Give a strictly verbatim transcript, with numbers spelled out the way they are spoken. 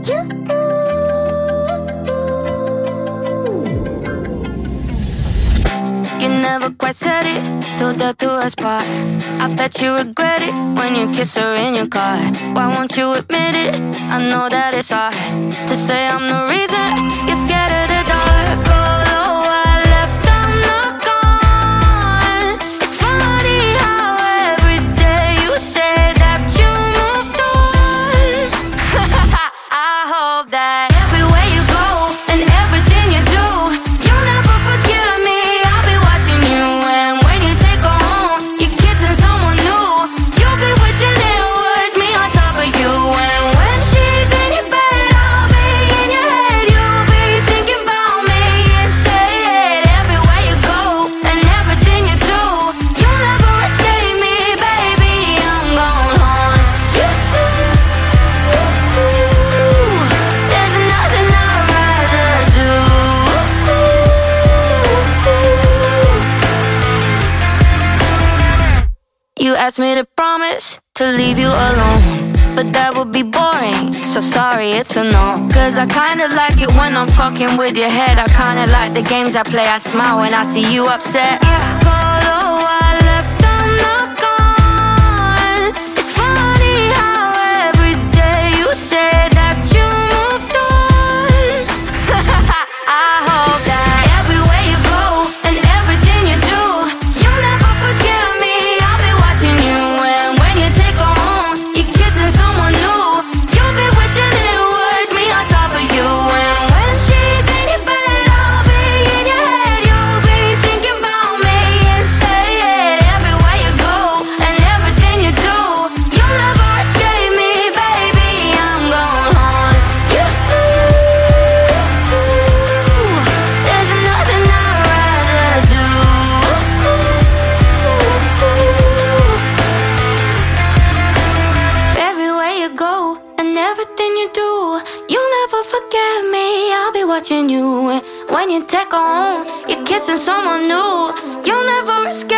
You never quite said it, till death do us part. I bet you regret it when you kiss her in your car. Why won't you admit it? I know that it's hard to say I'm the reason you're scared of the dark. Although I left, I'm not gone. It's funny how every day you say that you moved on. I hope that everywhere you go and everything you do, you'll never forgive me. I'll be watching you, and when you take her home, you're kissing someone new. You'll be wishing it was me on top of you. And when she's in your bed, I'll be in your head. You'll be thinking about me instead. Everywhere you go and everything you do, you'll never escape me, baby. I'm going home. There's nothing I'd rather do. You asked me to promise to leave you alone, but that would be boring, so sorry, it's a no. Cause I kinda like it when I'm fucking with your head. I kinda like the games I play. I smile when I see you upset. Although I left, I'm not gone. It's funny how every day you say that you moved on. I hope that everywhere you go and everything you do, you'll never forgive me. I'll be watching you, and when you take her home, you're kissing someone new. You'll be wishing it was me on top of you. And when she's in your bed, I'll be in your head. You'll be thinking about me instead. Everywhere you go and everything you do, you'll never escape me, baby. I'm going home. There's nothing I'd rather do. Everywhere you go and everything you do, you'll never forget me. I'll be watching you, and when you take her home, you're kissing someone new. You'll never escape